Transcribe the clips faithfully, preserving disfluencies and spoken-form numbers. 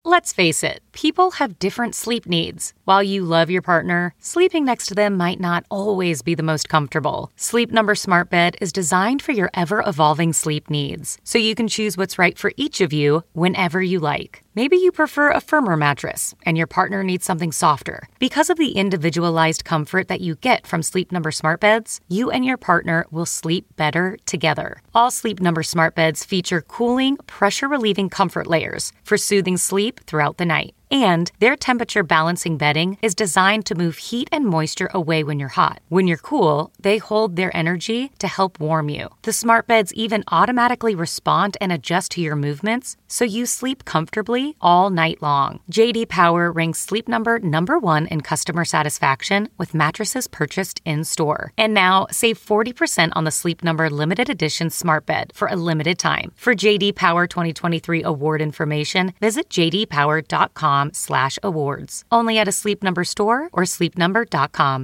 Let's face it, people have different sleep needs. While you love your partner, sleeping next to them might not always be the most comfortable. Sleep Number Smart Bed is designed for your ever-evolving sleep needs, so you can choose what's right for each of you whenever you like. Maybe you prefer a firmer mattress and your partner needs something softer. Because of the individualized comfort that you get from Sleep Number Smart Beds, you and your partner will sleep better together. All Sleep Number Smart Beds feature cooling, pressure-relieving comfort layers for soothing sleep throughout the night. And their temperature balancing bedding is designed to move heat and moisture away when you're hot. When you're cool, they hold their energy to help warm you. The smart beds even automatically respond and adjust to your movements, so you sleep comfortably all night long. J D Power ranks Sleep Number number one in customer satisfaction with mattresses purchased in-store. And now, save forty percent on the Sleep Number limited edition smart bed for a limited time. For J D Power twenty twenty-three award information, visit j d power dot com slash awards. Only at a Sleep Number store or sleep number dot com.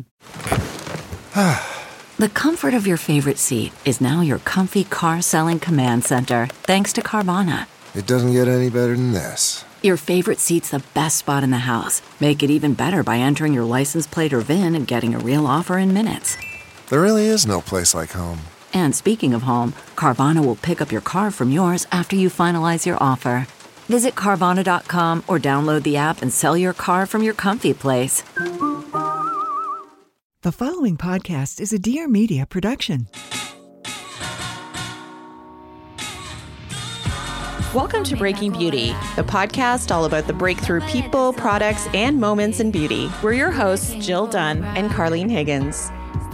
The comfort of your favorite seat is now your comfy car selling command center, thanks to Carvana. It doesn't get any better than this. Your favorite seat's the best spot in the house. Make it even better by entering your license plate or V I N and getting a real offer in minutes. There really is no place like home. And speaking of home, Carvana will pick up your car from yours after you finalize your offer. Visit Carvana dot com or download the app and sell your car from your comfy place. The following podcast is a Dear Media production. Welcome to Breaking Beauty, the podcast all about the breakthrough people, products, and moments in beauty. We're your hosts, Jill Dunn and Carlene Higgins.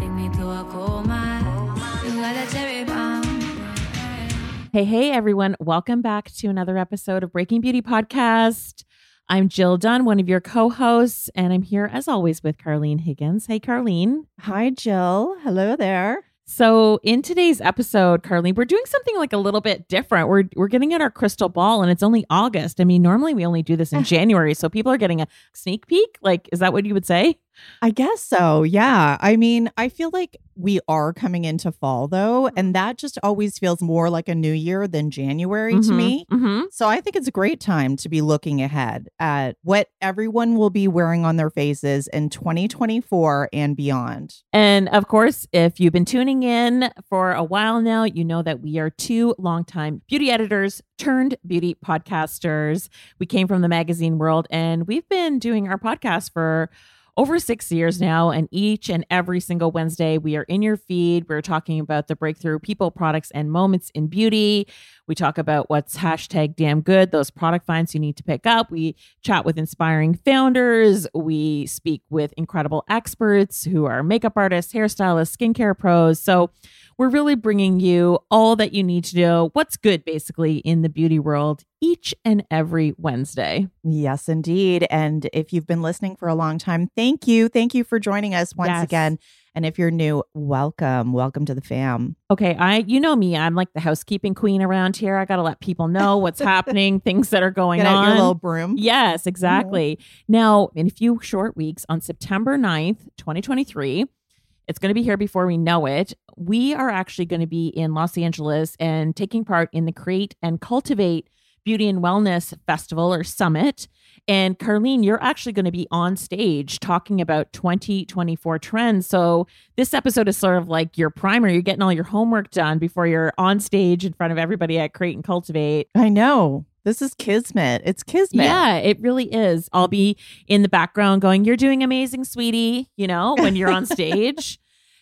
Hey, hey, everyone. Welcome back to another episode of Breaking Beauty Podcast. I'm Jill Dunn, one of your co-hosts, and I'm here, as always, with Carlene Higgins. Hey, Carlene. Hi, Jill. Hello there. So in today's episode, Carlene, we're doing something like a little bit different. We're we're getting at our crystal ball, and it's only August. I mean, normally we only do this in January, so people are getting a sneak peek. Like, is that what you would say? I guess so. Yeah. I mean, I feel like we are coming into fall, though, and that just always feels more like a new year than January Mm-hmm, to me. mm-hmm. So I think it's a great time to be looking ahead at what everyone will be wearing on their faces in twenty twenty-four and beyond. And of course, if you've been tuning in for a while now, you know that we are two longtime beauty editors turned beauty podcasters. We came from the magazine world, and we've been doing our podcast for over six years now, and each and every single Wednesday, we are in your feed. We're talking about the breakthrough people, products, and moments in beauty. We talk about what's hashtag damn good, those product finds you need to pick up. We chat with inspiring founders. We speak with incredible experts who are makeup artists, hairstylists, skincare pros. So we're really bringing you all that you need to know, what's good, basically, in the beauty world each and every Wednesday. Yes, indeed. And if you've been listening for a long time, thank you. Thank you for joining us once Yes. again. And if you're new, welcome. Welcome to the fam. Okay, I you know me, I'm like the housekeeping queen around here. I got to let people know what's happening, things that are going Get out on. your little broom. Yes, exactly. Now, in a few short weeks, on September ninth, twenty twenty-three, it's going to be here before we know it. We are actually going to be in Los Angeles and taking part in the Create and Cultivate Beauty and Wellness Festival or Summit. And Carlene, you're actually going to be on stage talking about twenty twenty-four trends. So this episode is sort of like your primer. You're getting all your homework done before you're on stage in front of everybody at Create and Cultivate. I know. This is kismet. It's kismet. Yeah, it really is. I'll be in the background going, "You're doing amazing, sweetie," you know, when you're on stage.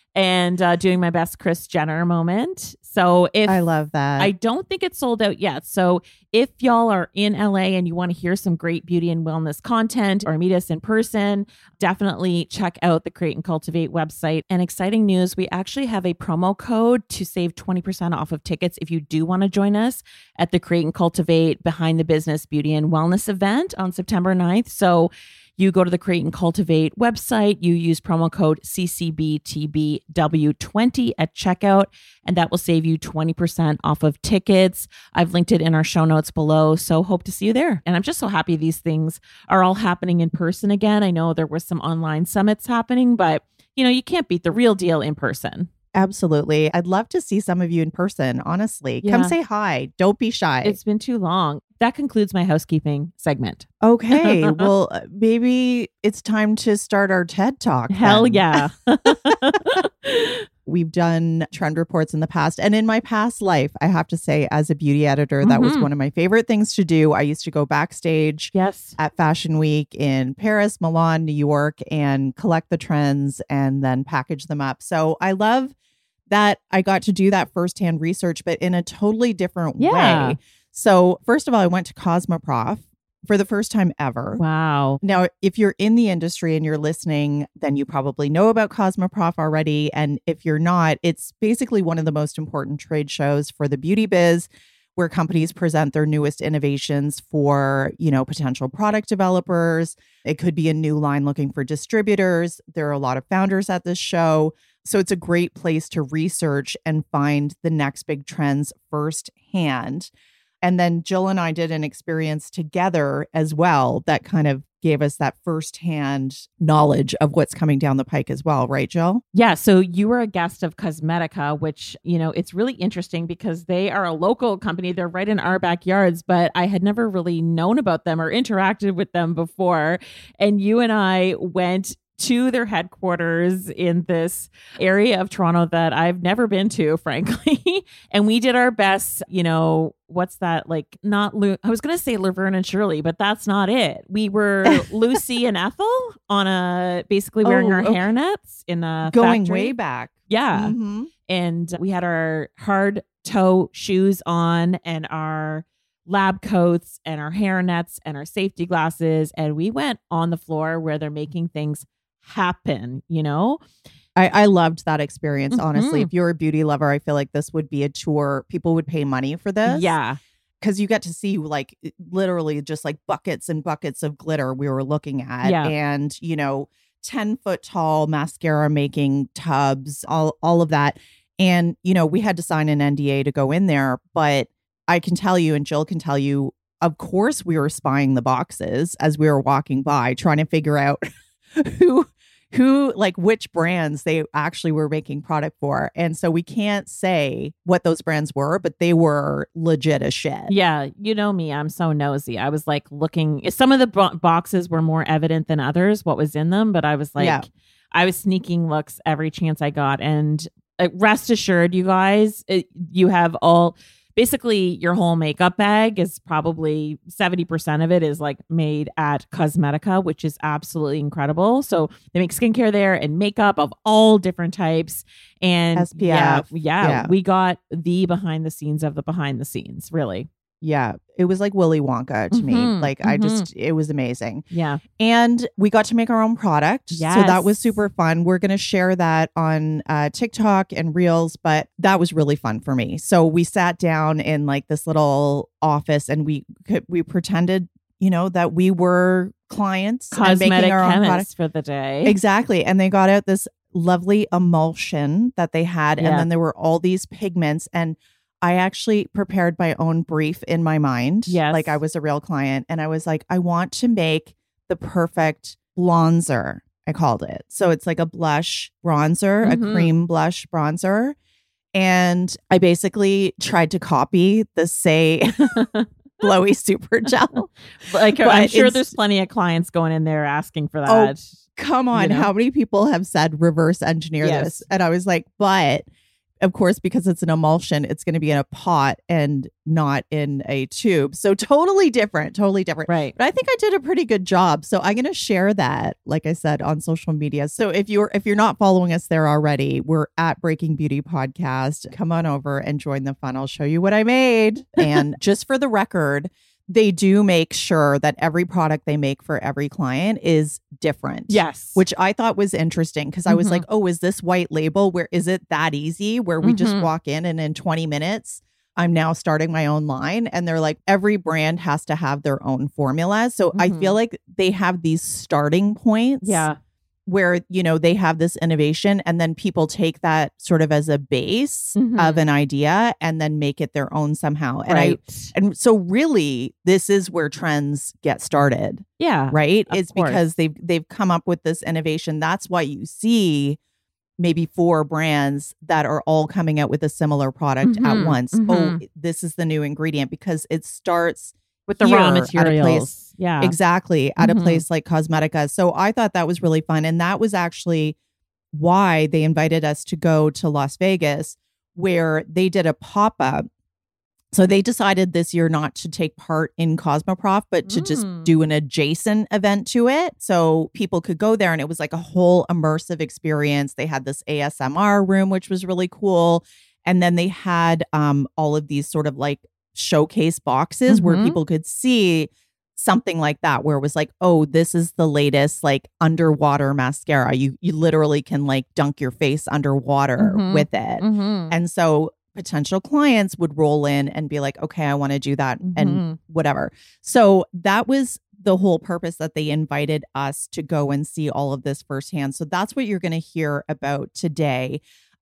And uh, doing my best Kris Jenner moment. So if I love that. I don't think it's sold out yet. So if y'all are in L A and you want to hear some great beauty and wellness content or meet us in person, definitely check out the Create and Cultivate website. And exciting news, we actually have a promo code to save twenty percent off of tickets if you do want to join us at the Create and Cultivate Behind the Business Beauty and Wellness event on September ninth. So you go to the Create and Cultivate website, you use promo code C C B T B W twenty at checkout, and that will save you twenty percent off of tickets. I've linked it in our show notes below, so hope to see you there. And I'm just so happy these things are all happening in person again. I know there were some online summits happening, but you know, you can't beat the real deal in person. Absolutely. I'd love to see some of you in person, honestly. Yeah. Come say hi. Don't be shy. It's been too long. that concludes my housekeeping segment. Okay. Well, uh, maybe it's time to start our TED Talk. Hell then. yeah. We've done trend reports in the past. And in my past life, I have to say, as a beauty editor, that was Mhm. one of my favorite things to do. I used to go backstage Yes. at Fashion Week in Paris, Milan, New York, and collect the trends and then package them up. So I love that I got to do that firsthand research, but in a totally different Yeah. way. So first of all, I went to Cosmoprof for the first time ever. Wow. Now, if you're in the industry and you're listening, then you probably know about Cosmoprof already. And if you're not, it's basically one of the most important trade shows for the beauty biz, where companies present their newest innovations for, you know, potential product developers. It could be a new line looking for distributors. There are a lot of founders at this show. So it's a great place to research and find the next big trends firsthand. And then Jill and I did an experience together as well that kind of gave us that firsthand knowledge of what's coming down the pike as well. Right, Jill? Yeah. So you were a guest of Cosmetica, which, you know, it's really interesting because they are a local company. They're right in our backyards, but I had never really known about them or interacted with them before. And you and I went to their headquarters in this area of Toronto that I've never been to, frankly. And we did our best, you know, what's that? Like not, Lu- I was going to say Laverne and Shirley, but that's not it. We were Lucy and Ethel on a, basically wearing Oh, our okay. hairnets in a Going factory. way back. Yeah. Mhm. And we had our hard toe shoes on and our lab coats and our hairnets and our safety glasses. And we went on the floor where they're making things happen, you know? I, I loved that experience, honestly. Mhm. If you're a beauty lover, I feel like this would be a tour. People would pay money for this. Yeah. Because you get to see like literally just like buckets and buckets of glitter we were looking at. Yeah. And, you know, ten foot tall mascara making tubs, all, all of that. And, you know, we had to sign an N D A to go in there. But I can tell you, and Jill can tell you, of course, we were spying the boxes as we were walking by, trying to figure out who who like which brands they actually were making product for. And so we can't say what those brands were, but they were legit as shit. Yeah. You know me, I'm so nosy. I was like looking, some of the bo- boxes were more evident than others, what was in them. But I was like, Yeah. I was sneaking looks every chance I got. And uh, rest assured, you guys, it, you have all, basically your whole makeup bag is probably seventy percent of it is like made at Cosmetica, which is absolutely incredible. So they make skincare there and makeup of all different types. And S P yeah, F. yeah, Yeah. we got the behind the scenes of the behind the scenes, really. Yeah. It was like Willy Wonka to me. Mhm, Like I mhm. just, it was amazing. Yeah. And we got to make our own product. So that was Yes. super fun. We're going to share that on uh, TikTok and Reels, but that was really fun for me. So we sat down in like this little office and we could, we pretended, you know, that we were clients and Cosmetic making our own product. chemists for the day. Exactly. And they got out this lovely emulsion that they had. Yeah. And then there were all these pigments. And I actually prepared my own brief in my mind. Yes. Like I was a real client. And I was like, I want to make the perfect blonzer, I called it. So it's like a blush bronzer, Mhm. a cream blush bronzer. And I basically tried to copy the Say Glowy Super Gel. Like But I'm sure it's- there's plenty of clients going in there asking for Oh, that. Come on, know? how many people have said reverse engineer Yes. this? And I was like, but of course, because it's an emulsion, it's going to be in a pot and not in a tube. So totally different, totally different. Right. But I think I did a pretty good job. So I'm going to share that, like I said, on social media. So if you're if you're not following us there already, we're at Breaking Beauty Podcast. Come on over and join the fun. I'll show you what I made. And just for the record, they do make sure that every product they make for every client is different. Yes. Which I thought was interesting because I was Mhm. like, oh, is this white label? Where is it that easy where we just Mhm. walk in and in twenty minutes, I'm now starting my own line? And they're like, every brand has to have their own formula. So I Mhm. feel like they have these starting points Yeah. where, you know, they have this innovation and then people take that sort of as a base Mhm. of an idea and then make it their own somehow. And I Right. and so really this is where trends get started, Yeah. right? Of It's course. because they've they've come up with this innovation. That's why you see maybe four brands that are all coming out with a similar product at Mhm, once. mhm. Oh, this is the new ingredient because it starts with the raw here materials. At a place, yeah, exactly. At Mhm. a place like Cosmetica. So I thought that was really fun. And that was actually why they invited us to go to Las Vegas, where they did a pop-up. So they decided this year not to take part in Cosmoprof, but to just Mm. do an adjacent event to it. So people could go there and it was like a whole immersive experience. They had this A S M R room, which was really cool. And then they had um, all of these sort of like showcase boxes where Mhm. people could see something like that, where it was like, oh, this is the latest like underwater mascara. You you literally can like dunk your face underwater Mhm. with it. Mhm. And so potential clients would roll in and be like, okay, I want to do that and Mhm. whatever. So that was the whole purpose that they invited us to go and see all of this firsthand. So that's what you're going to hear about today.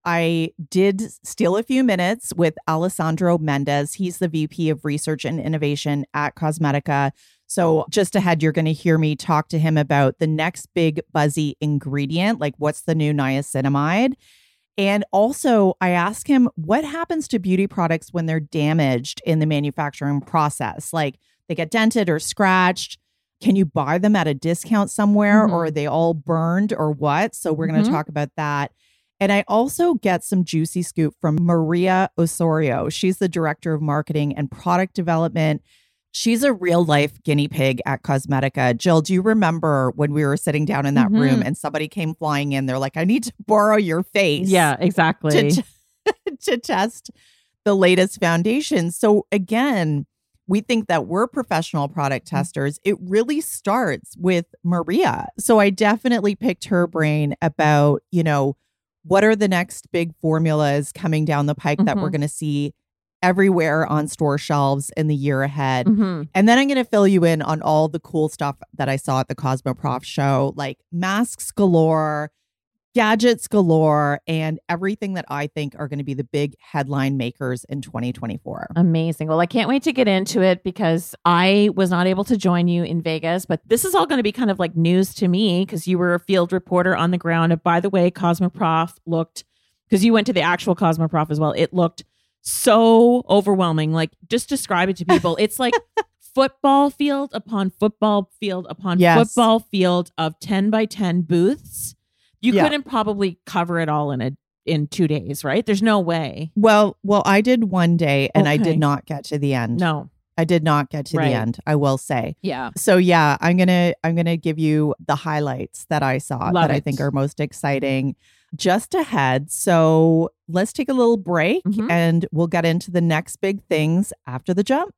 I did steal a few minutes with Alessandro Mendez. He's the V P of Research and Innovation at Cosmetica. So just ahead, you're going to hear me talk to him about the next big buzzy ingredient, like what's the new niacinamide. And also, I ask him what happens to beauty products when they're damaged in the manufacturing process, like they get dented or scratched. Can you buy them at a discount somewhere, Mhm. or are they all burned or what? So we're going Mhm. to talk about that. And I also get some juicy scoop from Maria Osorio. She's the director of marketing and product development. She's a real life guinea pig at Cosmetica. Jill, do you remember when we were sitting down in that Mhm. room and somebody came flying in? They're like, I need to borrow your face. Yeah, exactly. To, to test the latest foundation. So again, we think that we're professional product testers. It really starts with Maria. So I definitely picked her brain about, you know, what are the next big formulas coming down the pike that we're Mhm. going to see everywhere on store shelves in the year ahead. Mhm. And then I'm going to fill you in on all the cool stuff that I saw at the Cosmoprof show, like masks galore, gadgets galore, and everything that I think are going to be the big headline makers in twenty twenty-four. Amazing. Well, I can't wait to get into it because I was not able to join you in Vegas, but this is all going to be kind of like news to me because you were a field reporter on the ground. And by the way, Cosmoprof looked, because you went to the actual Cosmoprof as well, it looked so overwhelming. Like, just describe it to people. It's like football field upon football field upon Yes. football field of ten by ten booths. You Yeah. couldn't probably cover it all in a in two days, right? There's no way. Well, well, I did one day and I Okay. did not get to the end. No. I did not get to Right. the end, I will say. Yeah. So yeah, I'm going to I'm going to give you the highlights that I saw Love that I it. think are most exciting just ahead. So, let's take a little break Mhm. and we'll get into the next big things after the jump.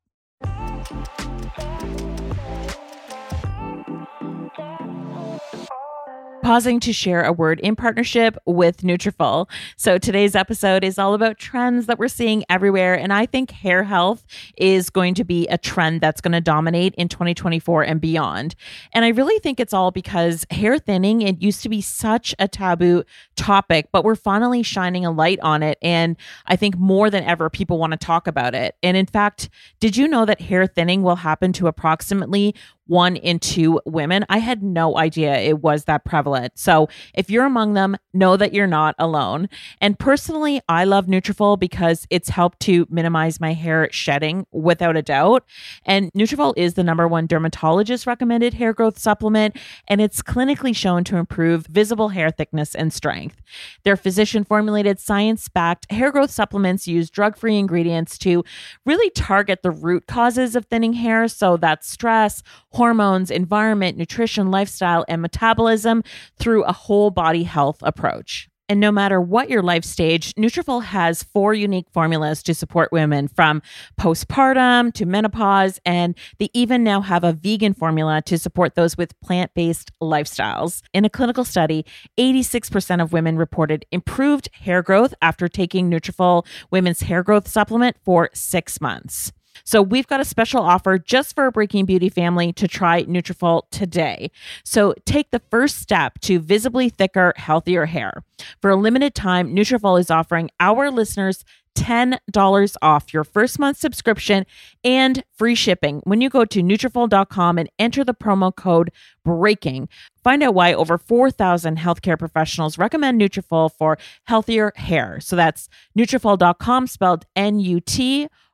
Pausing to share a word in partnership with Nutrafol. So today's episode is all about trends that we're seeing everywhere. And I think hair health is going to be a trend that's going to dominate in twenty twenty-four and beyond. And I really think it's all because hair thinning, it used to be such a taboo topic, but we're finally shining a light on it. And I think more than ever, people want to talk about it. And in fact, did you know that hair thinning will happen to approximately one in two women? I had no idea it was that prevalent. So if you're among them, know that you're not alone. And personally, I love Nutrafol because it's helped to minimize my hair shedding without a doubt. And Nutrafol is the number one dermatologist recommended hair growth supplement, and it's clinically shown to improve visible hair thickness and strength. Their physician formulated, science backed hair growth supplements use drug free ingredients to really target the root causes of thinning hair. So that's stress, hormones, environment, nutrition, lifestyle, and metabolism through a whole body health approach. And no matter what your life stage, Nutrafol has four unique formulas to support women from postpartum to menopause, and they even now have a vegan formula to support those with plant-based lifestyles. In a clinical study, eighty-six percent of women reported improved hair growth after taking Nutrafol Women's Hair Growth Supplement for six months. So we've got a special offer just for a Breaking Beauty family to try Nutrafol today. So take the first step to visibly thicker, healthier hair. For a limited time, Nutrafol is offering our listeners ten dollars off your first month subscription and free shipping when you go to Nutrafol dot com and enter the promo code BREAKING. Find out why over four thousand healthcare professionals recommend Nutrafol for healthier hair. So that's Nutrafol dot com, spelled N U T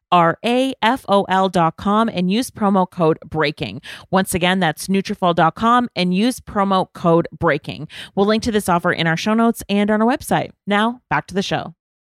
R A F O L dot com and use promo code BREAKING. Once again, that's Nutrafol dot com and use promo code BREAKING. We'll link to this offer in our show notes and on our website. Now, back to the show.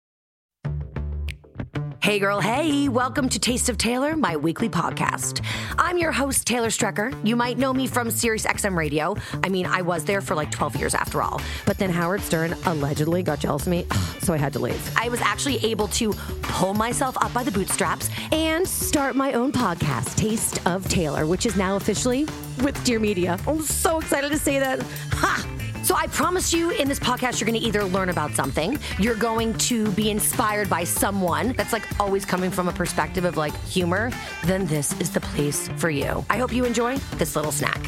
Hey girl, hey, welcome to Taste of Taylor, my weekly podcast. I'm your host, Taylor Strecker. You might know me from Sirius X M Radio. I mean, I was there for like twelve years after all. But then Howard Stern allegedly got jealous of me, so I had to leave. I was actually able to pull myself up by the bootstraps and start my own podcast, Taste of Taylor, which is now officially with Dear Media. I'm so excited to say that. Ha! So I promise you in this podcast, you're going to either learn about something, you're going to be inspired by someone that's like always coming from a perspective of like humor, then this is the place for you. I hope you enjoy this little snack.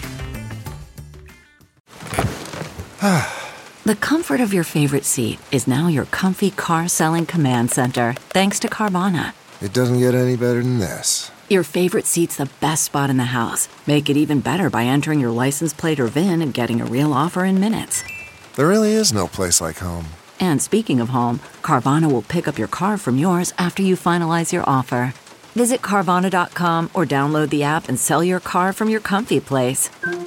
The comfort of your favorite seat is now your comfy car selling command center, thanks to Carvana. It doesn't get any better than this. Your favorite seat's the best spot in the house. Make it even better by entering your license plate or V I N and getting a real offer in minutes. There really is no place like home. And speaking of home, Carvana will pick up your car from yours after you finalize your offer. Visit Carvana dot com or download the app and sell your car from your comfy place.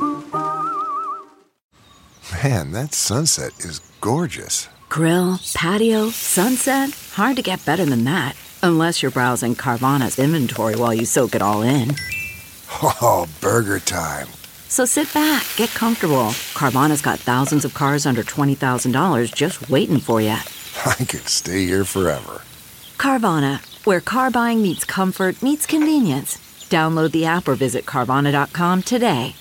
Man, that sunset is gorgeous. Grill, patio, sunset. Hard to get better than that. Unless you're browsing Carvana's inventory while you soak it all in. Oh, burger time. So sit back, get comfortable. Carvana's got thousands of cars under twenty thousand dollars just waiting for you. I could stay here forever. Carvana, where car buying meets comfort meets convenience. Download the app or visit Carvana dot com today.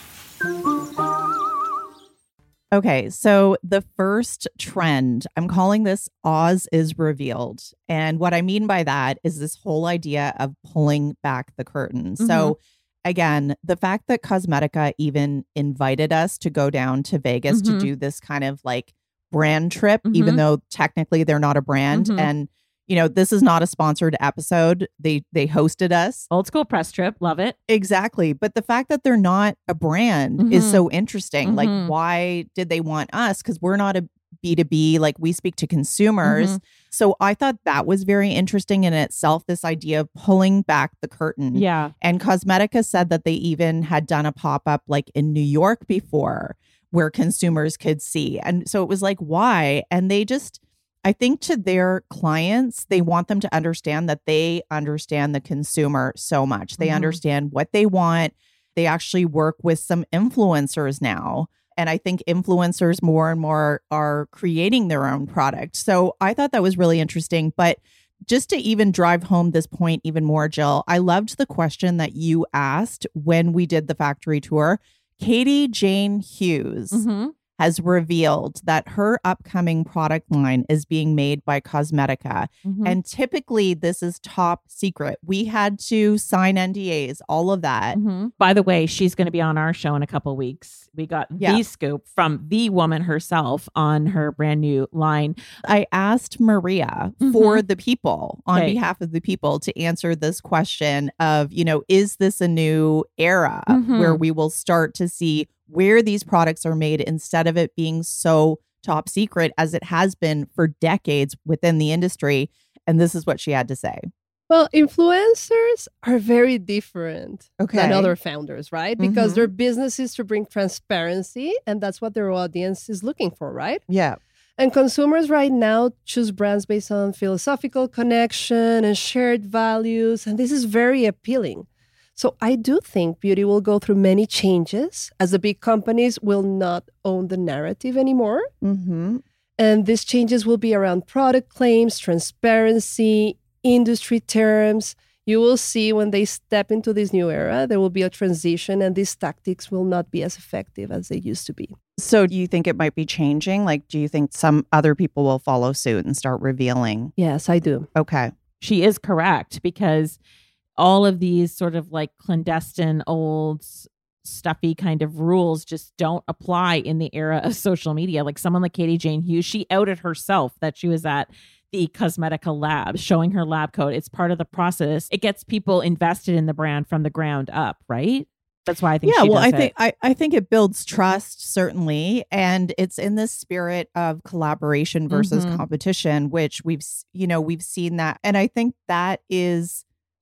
Okay, so the first trend, I'm calling this Oz is revealed. And what I mean by that is this whole idea of pulling back the curtain. Mm-hmm. So again, the fact that Cosmetica even invited us to go down to Vegas mm-hmm. to do this kind of like brand trip, mm-hmm. even though technically they're not a brand. Mm-hmm. And you know, this is not a sponsored episode. They they hosted us. Old school press trip. Love it. Exactly. But the fact that they're not a brand mm-hmm. is so interesting. Mm-hmm. Like, why did they want us? Because we're not a B two B. Like, we speak to consumers. Mm-hmm. So I thought that was very interesting in itself, this idea of pulling back the curtain. Yeah. And Cosmetica said that they even had done a pop-up like in New York before where consumers could see. And so it was like, why? And they just... I think to their clients, they want them to understand that they understand the consumer so much. They mm-hmm. understand what they want. They actually work with some influencers now. And I think influencers more and more are creating their own product. So I thought that was really interesting. But just to even drive home this point even more, Jill, I loved the question that you asked when we did the factory tour. Katie Jane Hughes. Mm-hmm. has revealed that her upcoming product line is being made by Cosmetica. Mm-hmm. And typically this is top secret. We had to sign N D As, all of that. Mm-hmm. By the way, she's going to be on our show in a couple weeks. We got yeah. the scoop from the woman herself on her brand new line. I asked Maria mm-hmm. for the people, on okay. behalf of the people, to answer this question of, you know, is this a new era mm-hmm. where we will start to see where these products are made instead of it being so top secret as it has been for decades within the industry. And this is what she had to say. Well, influencers are very different okay. than other founders, right? Because mm-hmm. their business is to bring transparency, and that's what their audience is looking for, right? Yeah. And consumers right now choose brands based on philosophical connection and shared values, and this is very appealing. So I do think beauty will go through many changes as the big companies will not own the narrative anymore. Mm-hmm. And these changes will be around product claims, transparency, industry terms. You will see when they step into this new era, there will be a transition and these tactics will not be as effective as they used to be. So do you think it might be changing? Like, do you think some other people will follow suit and start revealing? Yes, I do. Okay. She is correct, because all of these sort of like clandestine, old, stuffy kind of rules just don't apply in the era of social media. Like someone like Katie Jane Hughes, she outed herself that she was at the Cosmetica lab, showing her lab coat. It's part of the process. It gets people invested in the brand from the ground up, right? That's why I think. Yeah, she well, does I think it. I, I think it builds trust, certainly, and it's in this spirit of collaboration versus mm-hmm. competition, which we've you know we've seen that, and I think that is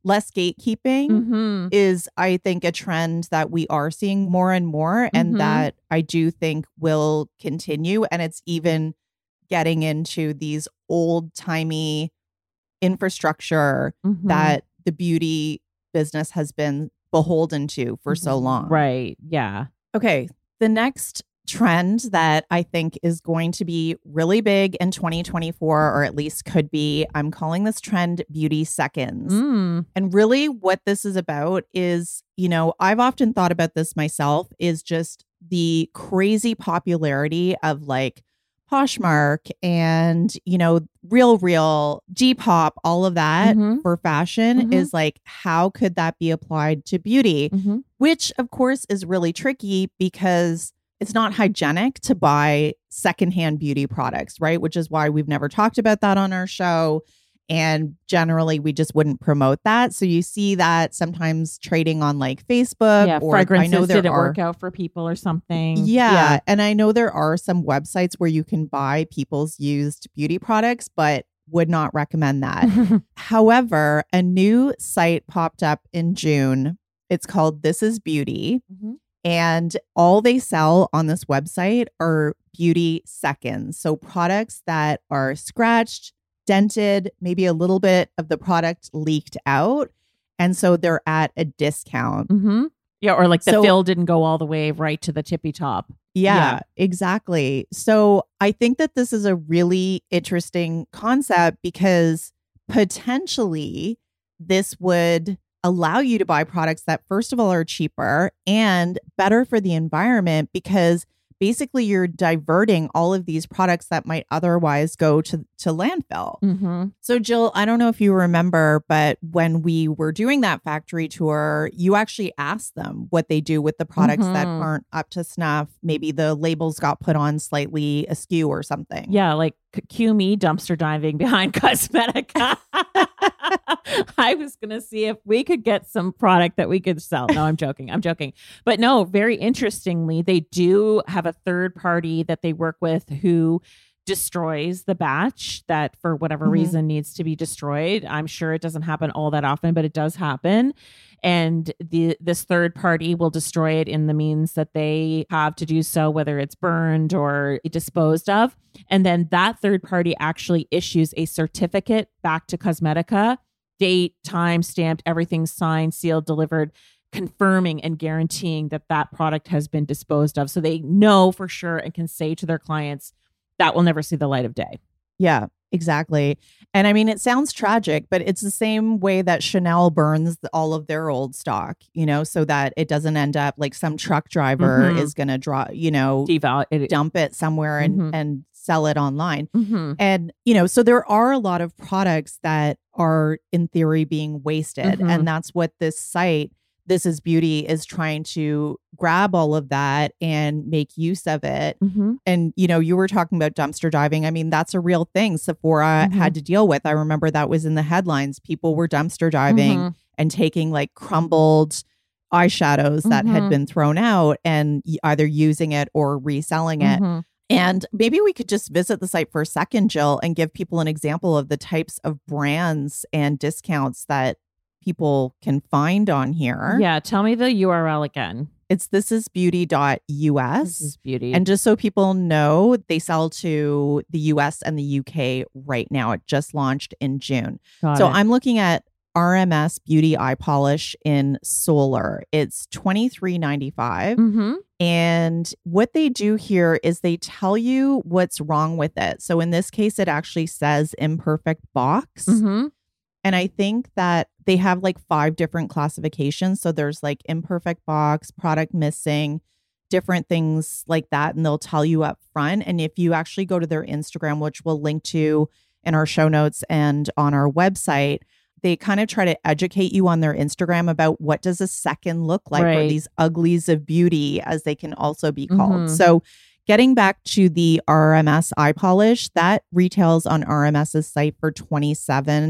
less gatekeeping Mm-hmm. is, I think, a trend that we are seeing more and more, and Mhm. that I do think will continue. And it's even getting into these old timey infrastructure Mhm. that the beauty business has been beholden to for so long. Right. Yeah. Okay. The next trend that I think is going to be really big in twenty twenty-four, or at least could be, I'm calling this trend beauty seconds. Mm. And really what this is about is, you know, I've often thought about this myself, is just the crazy popularity of like Poshmark and, you know, Real Real, Depop, all of that Mhm. for fashion Mhm. is like, how could that be applied to beauty? Mm-hmm. Which, of course, is really tricky because it's not hygienic to buy secondhand beauty products, right? Which is why we've never talked about that on our show. And generally, we just wouldn't promote that. So you see that sometimes trading on like Facebook. Yeah. or Fragrances I know there didn't are, work out for people or something. Yeah, and I know there are some websites where you can buy people's used beauty products, but would not recommend that. Yeah. However, a new site popped up in June. It's called This Is Beauty. Mhm. And all they sell on this website are beauty seconds. So products that are scratched, dented, maybe a little bit of the product leaked out. And so they're at a discount. Mm-hmm. Yeah. Or like the So- fill didn't go all the way right to the tippy top. Yeah, Yeah. exactly. So I think that this is a really interesting concept because potentially this would allow you to buy products that, first of all, are cheaper and better for the environment, because basically you're diverting all of these products that might otherwise go to, to landfill. Mm-hmm. So, Jill, I don't know if you remember, but when we were doing that factory tour, you actually asked them what they do with the products that Mhm. aren't up to snuff. Maybe the labels got put on slightly askew or something. Yeah, like c- cue me dumpster diving behind Cosmetica. I was going to see if we could get some product that we could sell. No, I'm joking. I'm joking. But no, very interestingly, they do have a third party that they work with who destroys the batch that for whatever Mhm. reason needs to be destroyed. I'm sure it doesn't happen all that often, but it does happen. And the this third party will destroy it in the means that they have to do so, whether it's burned or disposed of. And then that third party actually issues a certificate back to Cosmetica, date, time stamped, everything signed, sealed, delivered, confirming and guaranteeing that that product has been disposed of. So they know for sure and can say to their clients, that will never see the light of day. Yeah, exactly. And I mean, it sounds tragic, but it's the same way that Chanel burns the- all of their old stock, you know, so that it doesn't end up like some truck driver Mhm. is going to draw, you know, Deval- it, dump it somewhere and, Mhm. and sell it online. Mhm. And, you know, so there are a lot of products that are in theory being wasted. Mhm. And that's what this site, This Is Beauty, is trying to grab all of that and make use of it. Mhm. And, you know, you were talking about dumpster diving. I mean, that's a real thing Sephora Mhm. had to deal with. I remember that was in the headlines. People were dumpster diving Mhm. and taking like crumbled eyeshadows that had Mhm. been thrown out and y- either using it or reselling it. Mhm. And maybe we could just visit the site for a second, Jill, and give people an example of the types of brands and discounts that people can find on here. Yeah, tell me the U R L again. It's this is beauty dot U S. This is beauty. And just so people know, they sell to the U S and the U K right now. It just launched in June. Got so it. I'm looking at R M S Beauty Eye Polish in Solar. It's twenty-three ninety-five. Mhm. And what they do here is they tell you what's wrong with it. So in this case, it actually says imperfect box. Mhm. And I think that they have like five different classifications. So there's like imperfect box, product missing, different things like that. And they'll tell you up front. And if you actually go to their Instagram, which we'll link to in our show notes and on our website, they kind of try to educate you on their Instagram about what does a second look like, or Right. these uglies of beauty, as they can also be called. Mhm. So getting back to the R M S eye polish, that retails on RMS's site for twenty-seven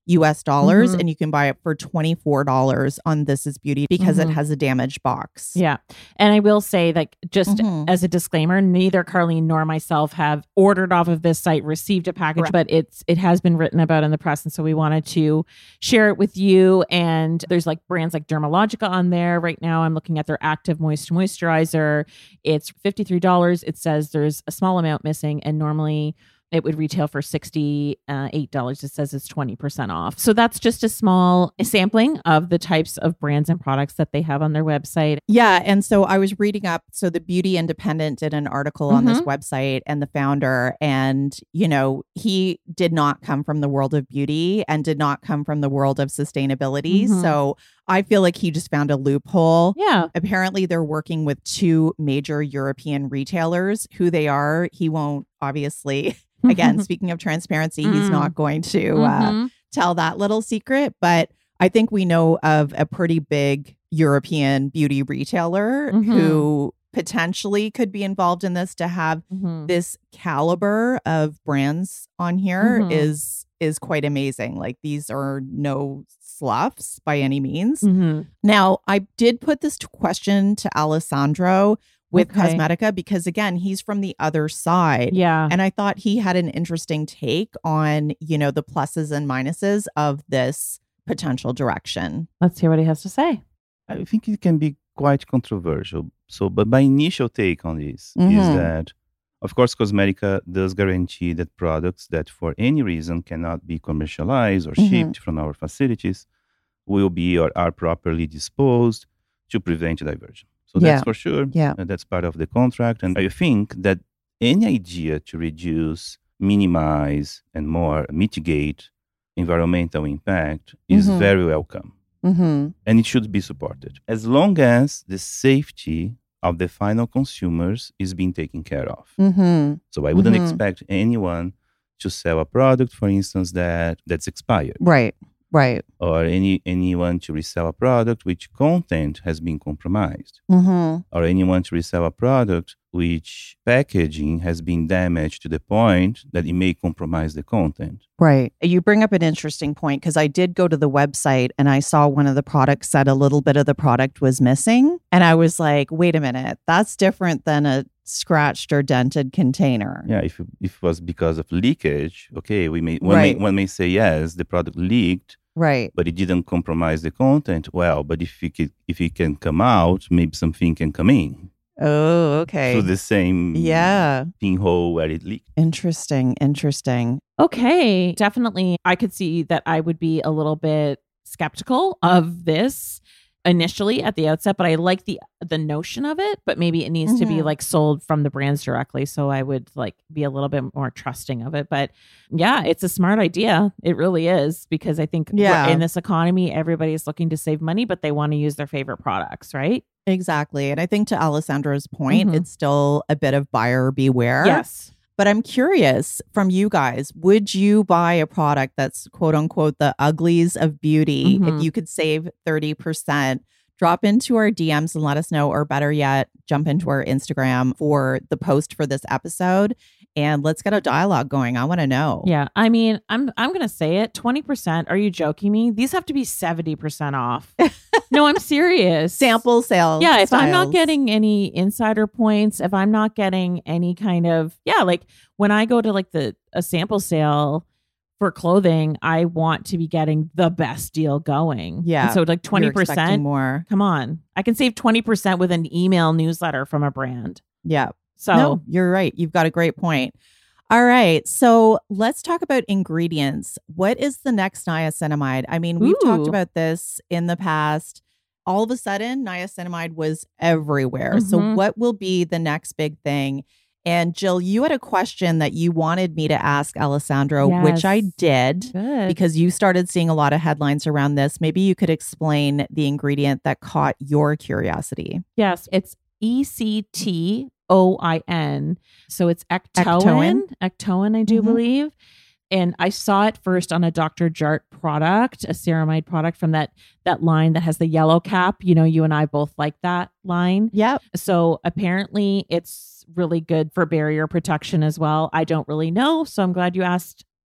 U S dollars, Mhm. and you can buy it for twenty-four dollars on This Is Beauty because Mhm. it has a damaged box. Yeah. And I will say, like, just Mhm. as a disclaimer, neither Carlene nor myself have ordered off of this site, received a package, Correct. but it's it has been written about in the press. And so we wanted to share it with you. And there's like brands like Dermalogica on there. Right now, I'm looking at their Active Moist Moisturizer. It's fifty-three dollars. It says there's a small amount missing, and normally it would retail for sixty-eight dollars. It says it's twenty percent off. So that's just a small sampling of the types of brands and products that they have on their website. Yeah. And so I was reading up. So the Beauty Independent did an article on this Mhm. website, and the founder, and, you know, he did not come from the world of beauty and did not come from the world of sustainability. Mhm. So I feel like he just found a loophole. Yeah. Apparently, they're working with two major European retailers. Who they are, he won't obviously. Again, speaking of transparency, he's Mm. not going to uh, Mhm. tell that little secret. But I think we know of a pretty big European beauty retailer Mhm. who potentially could be involved in this. To have Mhm. this caliber of brands on here Mhm. is is quite amazing. Like, these are no sloughs by any means. Mhm. Now, I did put this to question to Alessandro with Okay. Cosmetica because, again, he's from the other side. Yeah. And I thought he had an interesting take on, you know, the pluses and minuses of this potential direction. Let's hear what he has to say. I think it can be quite controversial. So, but my initial take on this is Mhm. that, of course, Cosmetica does guarantee that products that for any reason cannot be commercialized or Mhm. shipped from our facilities will be or are properly disposed to prevent diversion. So Yeah. that's for sure. Yeah. And that's part of the contract. And I think that any idea to reduce, minimize, and more mitigate environmental impact is Mhm. very welcome. Mm-hmm. And it should be supported as long as the safety of the final consumers is being taken care of. Mm-hmm. So I wouldn't Mhm. expect anyone to sell a product, for instance, that that's expired, Right. Right. or any anyone to resell a product which content has been compromised, Mm-hmm. or anyone to resell a product which packaging has been damaged to the point that it may compromise the content. Right. You bring up an interesting point because I did go to the website and I saw one of the products said a little bit of the product was missing. And I was like, wait a minute, that's different than a scratched or dented container. Yeah, if, if it was because of leakage, okay, we may one, Right. may one may say yes, the product leaked, Right. but it didn't compromise the content. Well, but if it can, if it can come out, maybe something can come in Oh, okay. through the same Yeah. pinhole where it leaked. Interesting. Interesting. Okay. Definitely. I could see that I would be a little bit skeptical of this initially at the outset, but I like the the notion of it, but maybe it needs to be Mhm. like sold from the brands directly. So I would like be a little bit more trusting of it. But yeah, it's a smart idea. It really is, because I think we're- Yeah. in this economy, everybody's looking to save money, but they want to use their favorite products, right? Exactly. And I think to Alessandro's point, Mhm. it's still a bit of buyer beware. Yes. But I'm curious from you guys, would you buy a product that's quote unquote the uglies of beauty Mhm. if you could save thirty percent? Drop into our D Ms and let us know, or better yet, jump into our Instagram for the post for this episode and let's get a dialogue going. I want to know. Yeah. I mean, I'm I'm gonna say it. twenty percent. Are you joking me? These have to be seventy percent off. No, I'm serious. Sample sales. Yeah, if I'm not styles. getting any insider points, if I'm not getting any kind of, yeah, like when I go to like the a sample sale for clothing, I want to be getting the best deal going. Yeah, And so like You're twenty expecting percent. more. Come on. I can save twenty percent with an email newsletter from a brand. Yeah. So No, you're right. You've got a great point. All right. So let's talk about ingredients. What is the next niacinamide? I mean, we've talked Ooh. about this in the past. All of a sudden, niacinamide was everywhere. So, Mhm. what will be the next big thing? And Jill, you had a question that you wanted me to ask Alessandro, which I Yes. did good. because you started seeing a lot of headlines around this. Maybe you could explain the ingredient that caught your curiosity. Yes, it's E C T O I N. So it's ectoin. Ectoin? Ectoin, I do Mhm. believe. And I saw it first on a Doctor Jart product, a ceramide product from that that line that has the yellow cap. You know, you and I both like that line. Yep. So apparently it's really good for barrier protection as well. I don't really know. So I'm glad you asked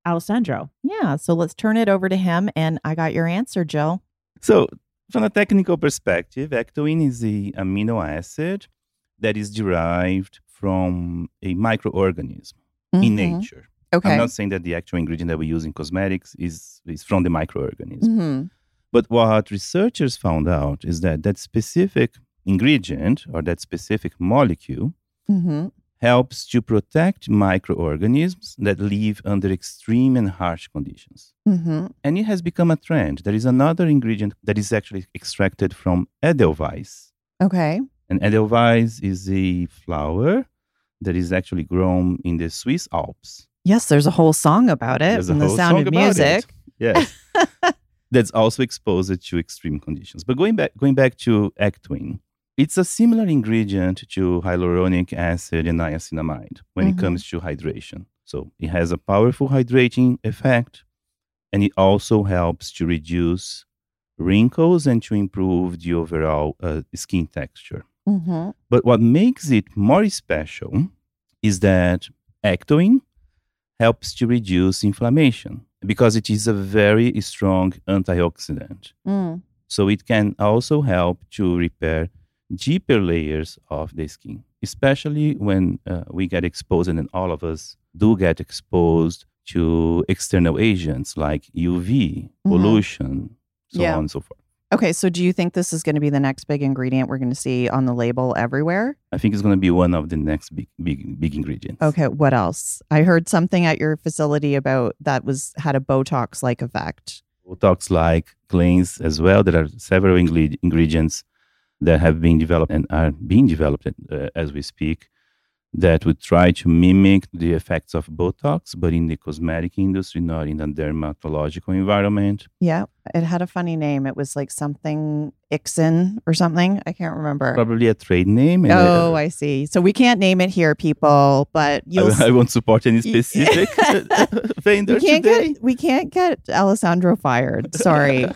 Alessandro. Yeah. So let's turn it over to him. And I got your answer, Jill. So, from a technical perspective, ectoine is the amino acid that is derived from a microorganism Mm-hmm. in nature. Okay. I'm not saying that the actual ingredient that we use in cosmetics is, is from the microorganism. Mm-hmm. But what researchers found out is that that specific ingredient or that specific molecule Mm-hmm. helps to protect microorganisms that live under extreme and harsh conditions. Mm-hmm. And it has become a trend. There is another ingredient that is actually extracted from Edelweiss. Okay. And Edelweiss is a flower that is actually grown in the Swiss Alps. Yes, there's a whole song about it There's a in The whole Sound song of about Music. it. Yes. That's also exposed to extreme conditions. But going back going back to ectoine, it's a similar ingredient to hyaluronic acid and niacinamide when Mm-hmm. it comes to hydration. So it has a powerful hydrating effect, and it also helps to reduce wrinkles and to improve the overall uh, skin texture. Mm-hmm. But what makes it more special is that ectoine helps to reduce inflammation because it is a very strong antioxidant. Mm. So it can also help to repair deeper layers of the skin, especially when uh, we get exposed, and all of us do get exposed to external agents like U V, pollution, so Yeah. on and so forth. Okay, so do you think this is going to be the next big ingredient we're going to see on the label everywhere? I think it's going to be one of the next big, big, big ingredients. Okay, what else? I heard something at your facility about that was had a Botox-like effect. Botox-like claims as well. There are several ingre- ingredients that have been developed and are being developed uh, as we speak that would try to mimic the effects of Botox, but in the cosmetic industry, not in a dermatological environment. Yeah, it had a funny name. It was like something Ixin or something. I can't remember. Probably a trade name. And Oh, uh, I see. So we can't name it here, people, but you'll I, I won't support any specific vendor we can't today. get we can't get Alessandro fired. Sorry.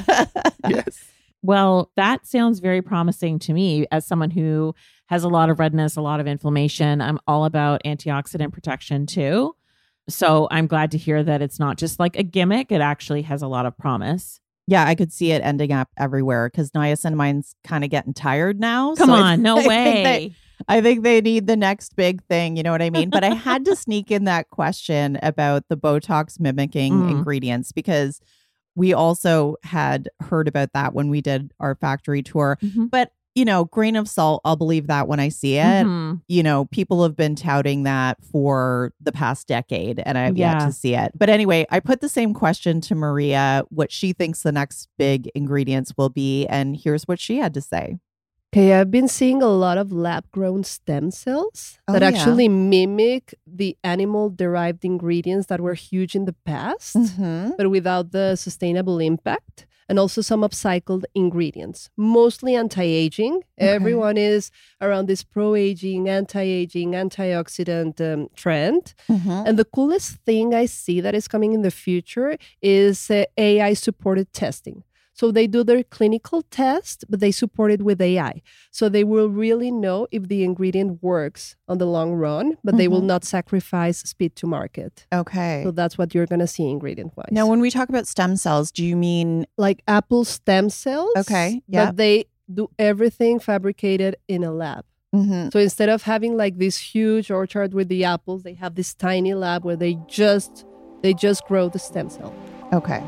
Yes. Well, that sounds very promising to me as someone who has a lot of redness, a lot of inflammation. I'm all about antioxidant protection too. So I'm glad to hear that it's not just like a gimmick. It actually has a lot of promise. Yeah, I could see it ending up everywhere because niacinamide's kind of getting tired now. Come So I- on, no I think way. they- I think they need the next big thing. You know what I mean? But I had to sneak in that question about the Botox mimicking Mm. ingredients because we also had heard about that when we did our factory tour. Mhm. But, you know, grain of salt, I'll believe that when I see it. Mhm. You know, people have been touting that for the past decade and I've yet Yeah. to see it. But anyway, I put the same question to Maria, what she thinks the next big ingredients will be. And here's what she had to say. Okay, I've been seeing a lot of lab-grown stem cells Oh, that yeah. actually mimic the animal-derived ingredients that were huge in the past, Mm-hmm. but without the sustainable impact, and also some upcycled ingredients, mostly anti-aging. Everyone is around this pro-aging, anti-aging, antioxidant um, trend. Mm-hmm. And the coolest thing I see that is coming in the future is uh, A I-supported testing. So they do their clinical test, but they support it with A I. So they will really know if the ingredient works on the long run, but they will Mhm. not sacrifice speed to market. Okay. So that's what you're going to see ingredient-wise. Now, when we talk about stem cells, do you mean like apple stem cells. Okay, yeah. But they do everything fabricated in a lab. mhm. So instead of having like this huge orchard with the apples, they have this tiny lab where they just they just grow the stem cell. Okay.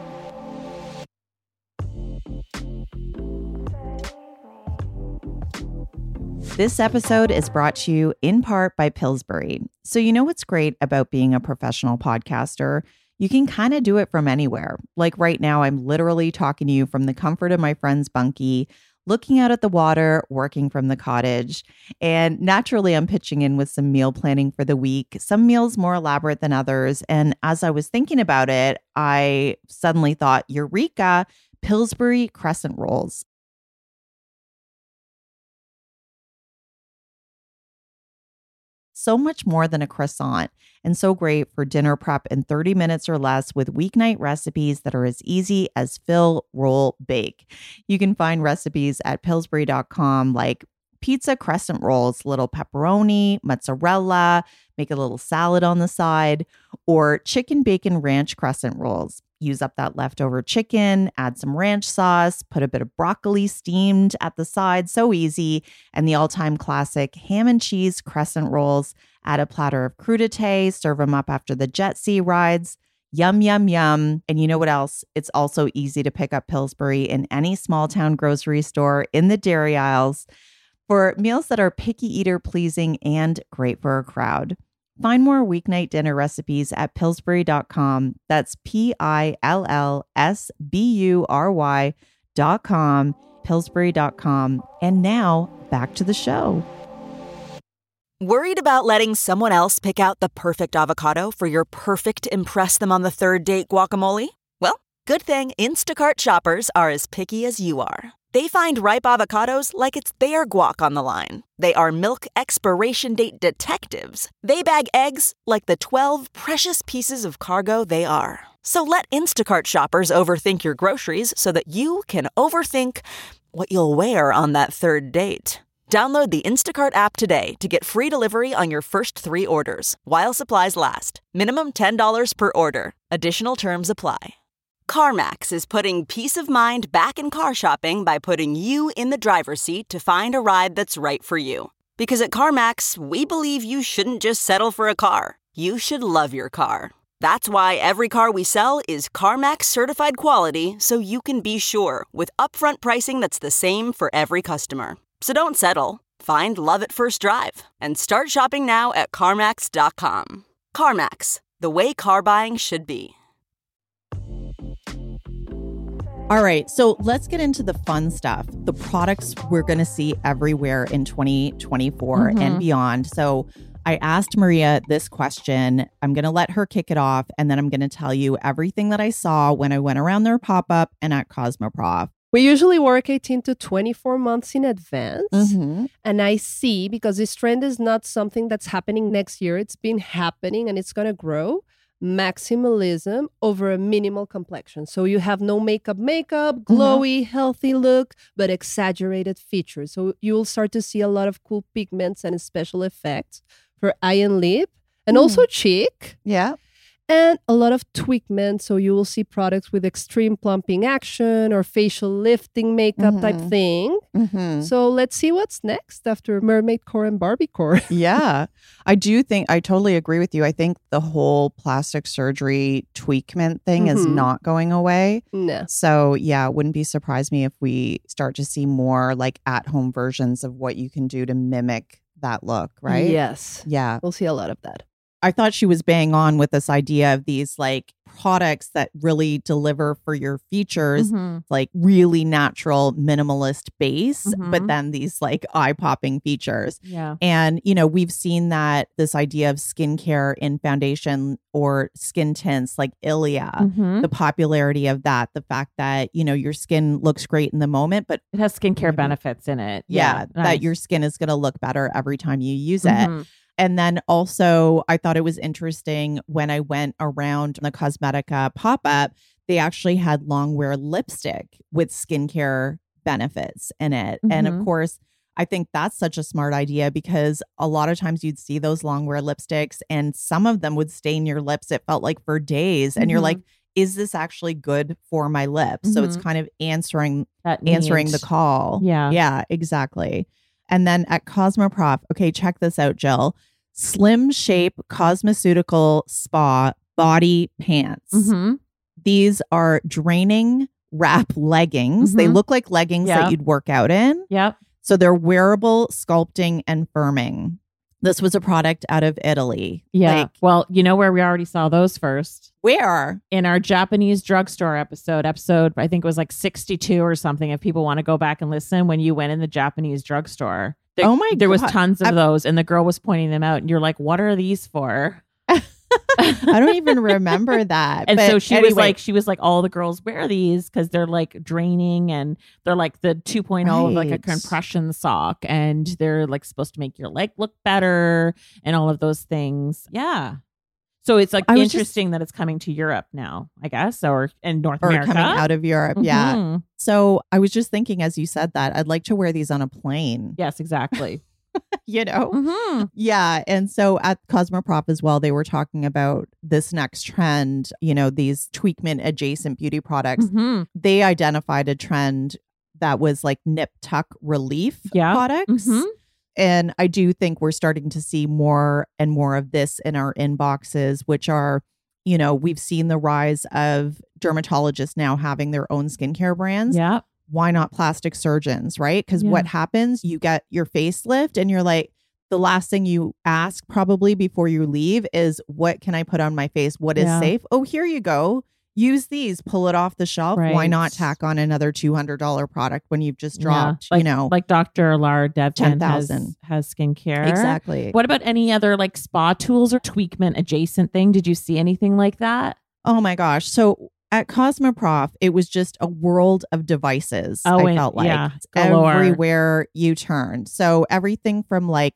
This episode is brought to you in part by Pillsbury. So, you know what's great about being a professional podcaster? You can kind of do it from anywhere. Like right now, I'm literally talking to you from the comfort of my friend's bunkie, looking out at the water, working from the cottage. And naturally, I'm pitching in with some meal planning for the week, some meals more elaborate than others. And as I was thinking about it, I suddenly thought, Eureka, Pillsbury crescent rolls. So much more than a croissant, and so great for dinner prep in thirty minutes or less with weeknight recipes that are as easy as fill, roll, bake. You can find recipes at Pillsbury dot com like pizza crescent rolls, little pepperoni, mozzarella, make a little salad on the side, or chicken bacon ranch crescent rolls. Use up that leftover chicken, add some ranch sauce, put a bit of broccoli steamed at the side. So easy. And the all-time classic ham and cheese crescent rolls. Add a platter of crudité, serve them up after the jet sea rides. Yum, yum, yum. And you know what else? It's also easy to pick up Pillsbury in any small town grocery store in the dairy aisles for meals that are picky eater pleasing and great for a crowd. Find more weeknight dinner recipes at Pillsbury dot com. That's P I L L S B U R Y dot com, Pillsbury dot com. And now back to the show. Worried about letting someone else pick out the perfect avocado for your perfect impress them on the third date guacamole? Well, good thing Instacart shoppers are as picky as you are. They find ripe avocados like it's their guac on the line. They are milk expiration date detectives. They bag eggs like the twelve precious pieces of cargo they are. So let Instacart shoppers overthink your groceries so that you can overthink what you'll wear on that third date. Download the Instacart app today to get free delivery on your first three orders, while supplies last. Minimum ten dollars per order. Additional terms apply. CarMax is putting peace of mind back in car shopping by putting you in the driver's seat to find a ride that's right for you. Because at CarMax, we believe you shouldn't just settle for a car. You should love your car. That's why every car we sell is CarMax certified quality, so you can be sure with upfront pricing that's the same for every customer. So don't settle. Find love at first drive and start shopping now at CarMax dot com. CarMax, the way car buying should be. All right, so let's get into the fun stuff, the products we're going to see everywhere in twenty twenty-four Mm-hmm. and beyond. So I asked Maria this question. I'm going to let her kick it off, and then I'm going to tell you everything that I saw when I went around their pop-up and at Cosmoprof. We usually work eighteen to twenty-four months in advance. Mm-hmm. And I see, because this trend is not something that's happening next year, it's been happening and it's going to grow. Maximalism over a minimal complexion. So you have no makeup, makeup, glowy, mm-hmm. healthy look, but exaggerated features. So you will start to see a lot of cool pigments and special effects for eye and lip, and mm. also cheek. Yeah. And a lot of tweakment. So you will see products with extreme plumping action or facial lifting makeup mm-hmm. type thing. Mm-hmm. So let's see what's next after Mermaid Core and Barbie Core. Yeah. I do think, I totally agree with you. I think the whole plastic surgery tweakment thing mm-hmm. is not going away. No. So yeah, it wouldn't be surprised me if we start to see more like at-home versions of what you can do to mimic that look, right? Yes. Yeah. We'll see a lot of that. I thought she was bang on with this idea of these like products that really deliver for your features, Mm-hmm. like really natural minimalist base, Mhm. but then these like eye-popping features. Yeah. And, you know, we've seen that this idea of skincare in foundation or skin tints like Ilia, Mhm. the popularity of that, the fact that, you know, your skin looks great in the moment, but It has skincare benefits in it. yeah, nice. that your skin is going to look better every time you use it. Mhm. And then also, I thought it was interesting when I went around the Cosmetica pop-up, they actually had long wear lipstick with skincare benefits in it. And of Mhm. course, I think that's such a smart idea because a lot of times you'd see those long wear lipsticks and some of them would stain your lips. It felt like for days. And you're Mhm. like, is this actually good for my lips? So it's Mhm. kind of answering That answering need. the call. Yeah. Yeah, exactly. And then at Cosmoprof, okay, check this out, Jill. Slim Shape Cosmeceutical Spa Body Pants. Mhm. These are draining wrap leggings. They Mhm. look like leggings Yeah. that you'd work out in. Yep. So they're wearable, sculpting, and firming. This was a product out of Italy. Yeah. Like, well, you know where we already saw those first? where? In our Japanese drugstore episode, episode, I think it was like sixty-two or something. If people want to go back and listen, when you went in the Japanese drugstore, there, Oh my there was God. tons of I'm- those, and the girl was pointing them out, and you're like, "What are these for?" I don't even remember that. And But so she was anyway, like, she was like, all the girls wear these because they're like draining and they're like the two point oh of like a Right. compression sock, and they're like supposed to make your leg look better and all of those things. Yeah. So it's like I was just- interesting that it's coming to Europe now, I guess, or in North or America. coming out of Europe. Yeah. Mhm. So I was just thinking, as you said that, I'd like to wear these on a plane, Yes, exactly. you know? Mhm. Yeah. And so at Cosmoprof as well, they were talking about this next trend, you know, these Tweakment adjacent beauty products. Mhm. They identified a trend that was like nip tuck relief Yeah. products. Mhm. And I do think we're starting to see more and more of this in our inboxes, which are, you know, we've seen the rise of dermatologists now having their own skincare brands. Yeah. Why not plastic surgeons, right? Because Yeah. what happens, you get your facelift and you're like, the last thing you ask probably before you leave is, what can I put on my face? What is Yeah. safe? Oh, here you go. Use these, pull it off the shelf. Why Right. not tack on another two hundred dollars product when you've just dropped, like, you know, like Doctor Lara Devkin ten has, thousand. has skincare. Exactly. What about any other like spa tools or Tweakment adjacent thing? Did you see anything like that? Oh my gosh. So at Cosmoprof, it was just a world of devices. Oh, I and- felt like yeah, It's galore. everywhere you turned. So everything from like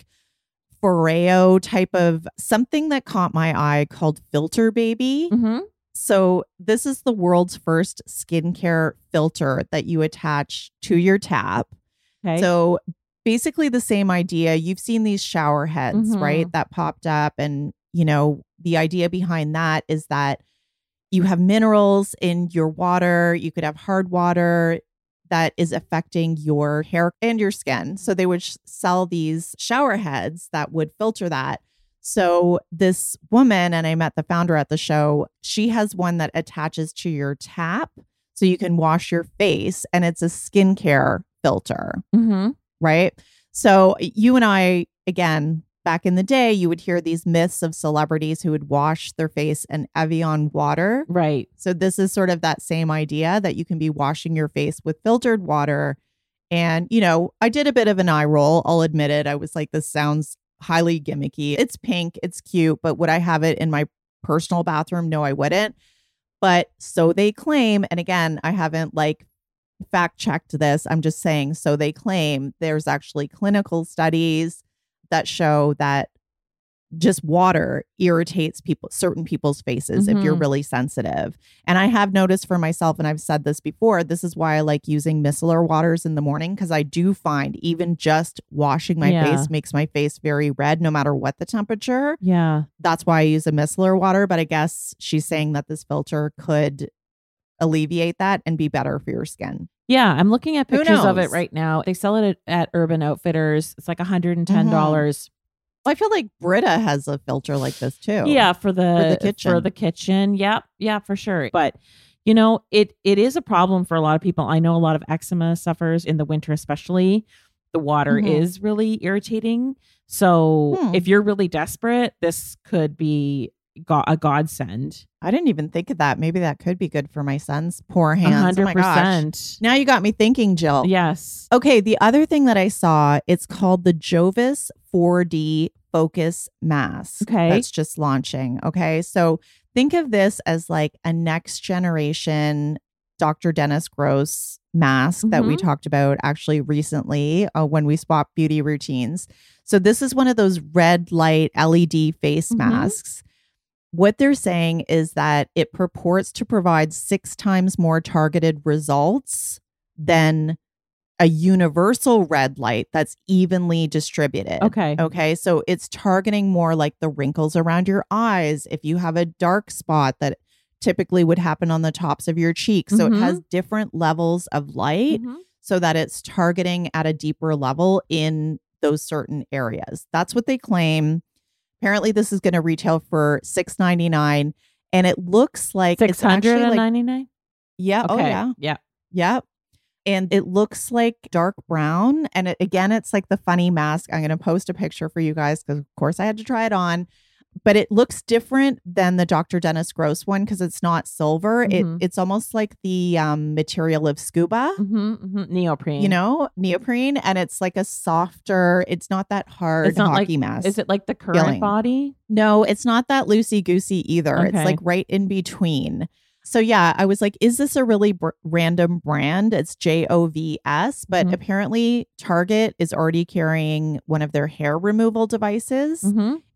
Foreo type of something that caught my eye called Filter Baby. Mm-hmm. So this is the world's first skincare filter that you attach to your tap. Okay. So basically the same idea. You've seen these shower heads, Mhm. right? That popped up. And, you know, the idea behind that is that you have minerals in your water. You could have hard water that is affecting your hair and your skin. So they would sh- sell these shower heads that would filter that. So this woman, and I met the founder at the show, she has one that attaches to your tap so you can wash your face, and it's a skincare filter, Mm-hmm. right? So you and I, again, back in the day, you would hear these myths of celebrities who would wash their face in Evian water. Right. So this is sort of that same idea that you can be washing your face with filtered water. And, you know, I did a bit of an eye roll. I'll admit it. I was like, this sounds highly gimmicky. It's pink. It's cute. But would I have it in my personal bathroom? No, I wouldn't. But so they claim. And again, I haven't like fact checked this. I'm just saying, so they claim there's actually clinical studies that show that just water irritates people, certain people's faces if you're Mhm. really sensitive. And I have noticed for myself, and I've said this before, this is why I like using micellar waters in the morning, because I do find even just washing my Yeah. face makes my face very red no matter what the temperature. Yeah. That's why I use a micellar water. But I guess she's saying that this filter could alleviate that and be better for your skin. Yeah. I'm looking at Who pictures of it knows? right now. They sell it at, at Urban Outfitters. It's like one hundred ten dollars. I feel like Brita has a filter like this too. Yeah, for the For the kitchen. For the kitchen. Yep. Yeah, for sure. But you know, it it is a problem for a lot of people. I know a lot of eczema suffers in the winter, especially. The water Mhm. is really irritating. So Hmm. if you're really desperate, this could be go- a godsend. I didn't even think of that. Maybe that could be good for my son's poor hands. A Oh hundred my gosh. percent. Now you got me thinking, Jill. Yes. Okay, the other thing that I saw, it's called the Jovis four D Focus Mask. Okay. That's just launching. Okay. So think of this as like a next generation Doctor Dennis Gross mask that we Mhm. talked about actually recently uh, when we swapped beauty routines. So this is one of those red light L E D face Mhm. masks. What they're saying is that it purports to provide six times more targeted results than a universal red light that's evenly distributed. Okay. Okay. So it's targeting more like the wrinkles around your eyes. If you have a dark spot that typically would happen on the tops of your cheeks. So Mhm. it has different levels of light Mhm. so that it's targeting at a deeper level in those certain areas. That's what they claim. Apparently, this is going to retail for six ninety-nine, and it looks like Six it's actually hundred and like ninety nine. yeah, oh Okay. yeah, Yeah. yep. And it looks like dark brown, and it, again, it's like the funny mask. I'm going to post a picture for you guys because, of course, I had to try it on. But it looks different than the Doctor Dennis Gross one because it's not silver. Mhm. It it's almost like the um, material of scuba. Mm-hmm, mm-hmm. Neoprene. You know, neoprene, and it's like a softer, it's not that hard It's not hockey like, mask. Is it like the current feeling. body? No, it's not that loosey goosey either. Okay. It's like right in between. So yeah, I was like, is this a really br- random brand? It's J O V S, but Mhm. apparently Target is already carrying one of their hair removal devices. Mm-hmm.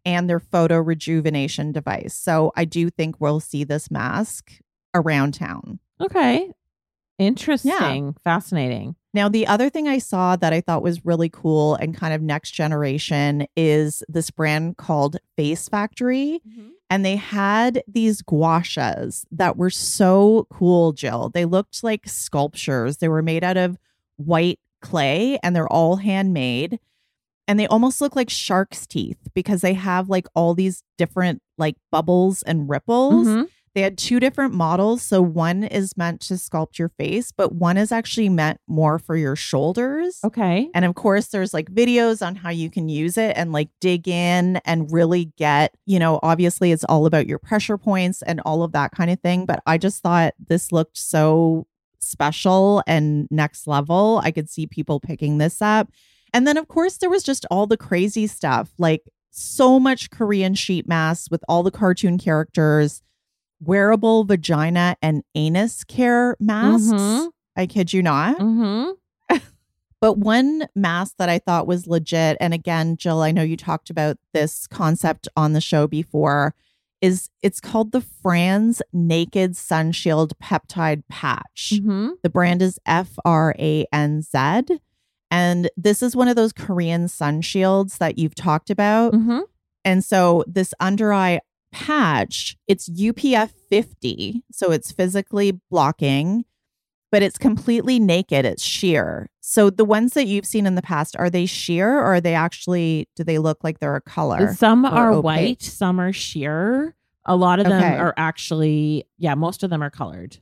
and their photo rejuvenation device. So I do think we'll see this mask around town. Okay. Interesting. Yeah. Fascinating. Now, the other thing I saw that I thought was really cool and kind of next generation is this brand called Face Factory. Mm-hmm. And they had these gua shes that were so cool, Jill. They looked like sculptures. They were made out of white clay and they're all handmade. And they almost look like shark's teeth because they have like all these different like bubbles and ripples. Mm-hmm. They had two different models. So one is meant to sculpt your face, but one is actually meant more for your shoulders. Okay. And of course, there's like videos on how you can use it and like dig in and really get, you know, obviously it's all about your pressure points and all of that kind of thing. But I just thought this looked so special and next level. I could see people picking this up. And then, of course, there was just all the crazy stuff, like so much Korean sheet masks with all the cartoon characters. Wearable vagina and anus care masks. Mm-hmm. I kid you not. Mm-hmm. But one mask that I thought was legit, and again, Jill, I know you talked about this concept on the show before, is it's called the Franz Naked Sun Shield Peptide Patch. Mm-hmm. The brand is F R A N Z. And this is one of those Korean sun shields that you've talked about. Mm-hmm. And so this under eye patch, it's U P F fifty, so it's physically blocking, but it's completely naked. It's sheer. So the ones that you've seen in the past, are they sheer or are they actually, do they look like they're a color? Some are opaque? white, some are sheer. A lot of them Okay. are actually, yeah, most of them are colored.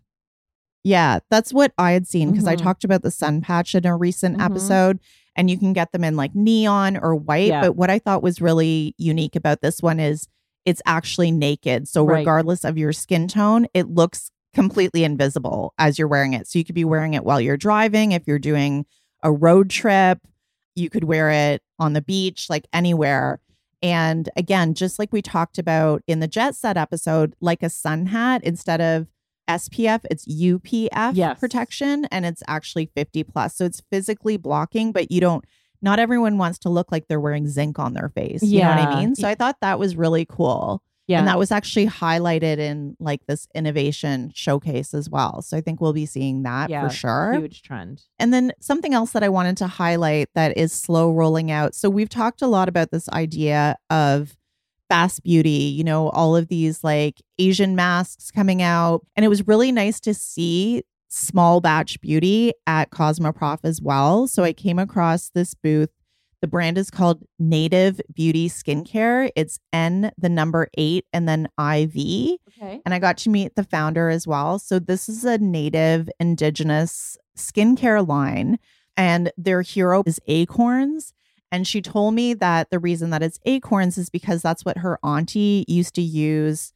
Yeah, that's what I had seen because Mhm. I talked about the sun patch in a recent Mhm. episode, and you can get them in like neon or white. Yeah. But what I thought was really unique about this one is it's actually naked. So Right. regardless of your skin tone, it looks completely invisible as you're wearing it. So you could be wearing it while you're driving. If you're doing a road trip, you could wear it on the beach, like anywhere. And again, just like we talked about in the Jet Set episode, like a sun hat, instead of S P F, it's U P F Yes. protection, and it's actually fifty plus. So it's physically blocking, but you don't, not everyone wants to look like they're wearing zinc on their face. You know what Yeah. I mean? So I thought that was really cool. Yeah. And that was actually highlighted in like this innovation showcase as well. So I think we'll be seeing that Yeah, for sure. Huge trend. And then something else that I wanted to highlight that is slow rolling out. So we've talked a lot about this idea of fast beauty, you know, all of these like Asian masks coming out. And it was really nice to see small batch beauty at Cosmoprof as well. So I came across this booth. The brand is called Native Beauty Skincare. It's N, the number eight, and then I V. Okay. And I got to meet the founder as well. So this is a native indigenous skincare line, and their hero is acorns. And she told me that the reason that it's acorns is because that's what her auntie used to use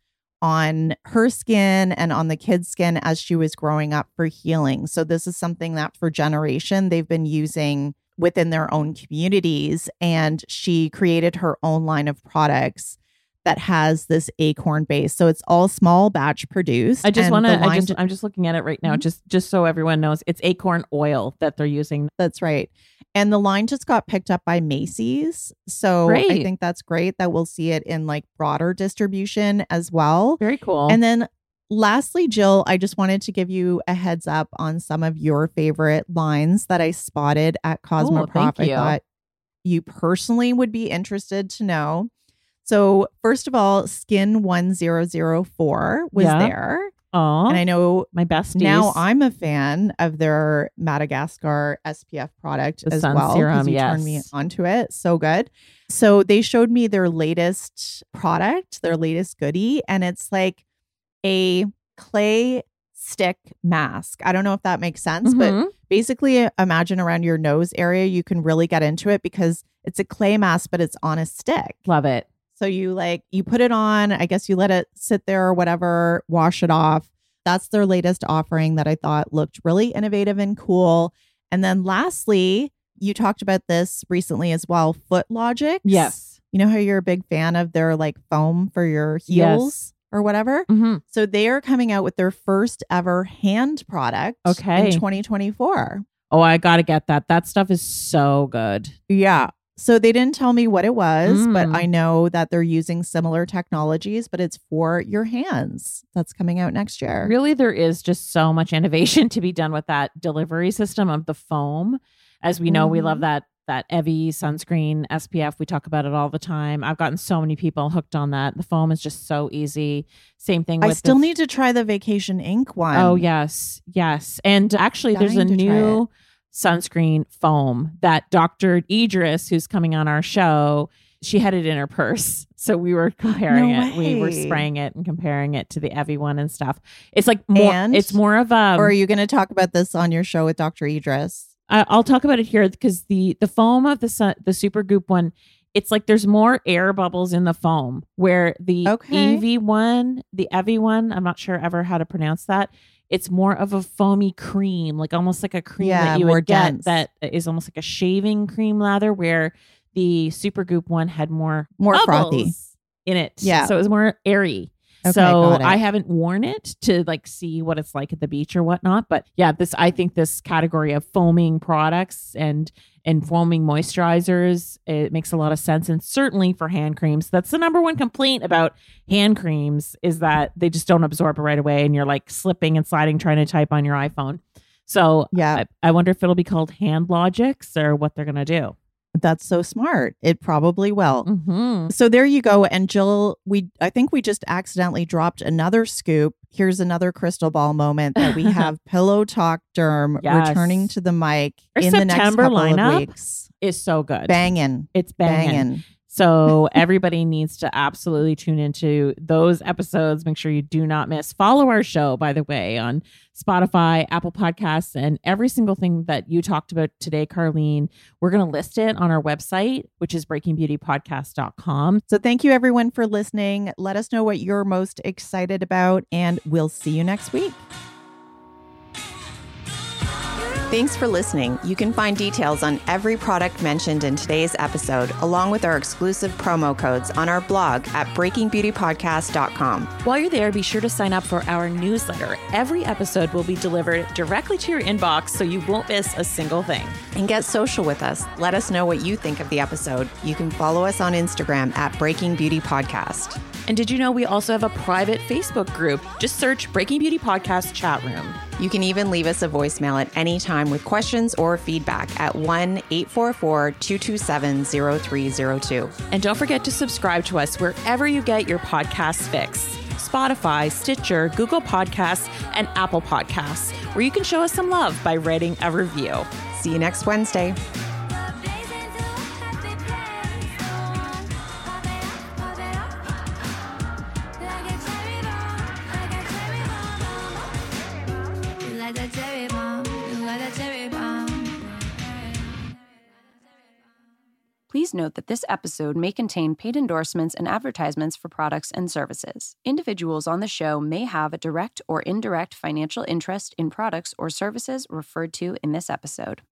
on her skin and on the kids' skin as she was growing up for healing. So this is something that for generation they've been using within their own communities. And she created her own line of products that has this acorn base. So it's all small batch produced. I just and want the to. I line just. ju- I'm just looking at it right now. Mhm. Just. Just so everyone knows, it's acorn oil that they're using. That's right. And the line just got picked up by Macy's. So I Great. think that's great that we'll see it in like broader distribution as well. Very cool. And then lastly, Jill, I just wanted to give you a heads up on some of your favorite lines that I spotted at Cosmoprof. thank I you. thought you personally would be interested to know. So first of all, Skin one zero zero four was Yeah. there. Aw, And I know my besties. now I'm a fan of their Madagascar S P F product The as sun well. 'cause serum, you turned me yes. onto it. So good. So they showed me their latest product, their latest goodie, and it's like a clay stick mask. I don't know if that makes sense, but Mhm. basically imagine around your nose area, you can really get into it because it's a clay mask, but it's on a stick. Love it. So you like, you put it on, I guess you let it sit there or whatever, wash it off. That's their latest offering that I thought looked really innovative and cool. And then lastly, you talked about this recently as well, Foot Logic. Yes. You know how you're a big fan of their like foam for your heels or whatever? Mm-hmm. So they are coming out with their first ever hand product Okay. in twenty twenty-four. Oh, I gotta get that. That stuff is so good. Yeah. So they didn't tell me what it was, Mm. but I know that they're using similar technologies, but it's for your hands. That's coming out next year. Really, there is just so much innovation to be done with that delivery system of the foam. As we know, we love Mhm. that that Evi sunscreen S P F. We talk about it all the time. I've gotten so many people hooked on that. The foam is just so easy. Same thing with I still the, need to try the Vacation Ink one. Oh, yes. Yes. And actually, there's a Dying to try new sunscreen foam that Doctor Idris, who's coming on our show, she had it in her purse. So we were comparing No it. We were way. spraying it and comparing it to the Evi one and stuff. It's like more, And? it's more of a, Or are you going to talk about this on your show with Doctor Idris? I- I'll talk about it here because the, the foam of the, su- the Super Goop one, it's like there's more air bubbles in the foam where the Okay. E V one, the Evi one, I'm not sure ever how to pronounce that. It's more of a foamy cream, like almost like a cream Yeah, that you more would get dense. that is almost like a shaving cream lather, where the Super Goop one had more More bubbles frothy. in it. Yeah. So it was more airy. Okay, so got it. I haven't worn it to like see what it's like at the beach or whatnot. But yeah, this I think this category of foaming products and and foaming moisturizers, it makes a lot of sense. And certainly for hand creams, that's the number one complaint about hand creams is that they just don't absorb right away, and you're like slipping and sliding trying to type on your iPhone. So Yeah. I, I wonder if it'll be called Hand Logics or what they're gonna do. That's so smart. It probably will. Mm-hmm. So there you go. And Jill, we I think we just accidentally dropped another scoop. Here's another crystal ball moment that we have Pillow Talk Derm Yes. returning to the mic Our in the next September couple lineup of weeks. Is so good. Banging. It's banging. Banging. So everybody needs to absolutely tune into those episodes. Make sure you do not miss. Follow our show, by the way, on Spotify, Apple Podcasts, and every single thing that you talked about today, Carlene. We're going to list it on our website, which is breaking beauty podcast dot com. So thank you everyone for listening. Let us know what you're most excited about, and we'll see you next week. Thanks for listening. You can find details on every product mentioned in today's episode, along with our exclusive promo codes on our blog at breaking beauty podcast dot com. While you're there, be sure to sign up for our newsletter. Every episode will be delivered directly to your inbox, so you won't miss a single thing. And get social with us. Let us know what you think of the episode. You can follow us on Instagram at Breaking Beauty Podcast. And did you know we also have a private Facebook group? Just search Breaking Beauty Podcast Chat Room. You can even leave us a voicemail at any time with questions or feedback at one eight four four, two two seven, zero three zero two. And don't forget to subscribe to us wherever you get your podcasts fix. Spotify, Stitcher, Google Podcasts, and Apple Podcasts, where you can show us some love by writing a review. See you next Wednesday. Please note that this episode may contain paid endorsements and advertisements for products and services. Individuals on the show may have a direct or indirect financial interest in products or services referred to in this episode.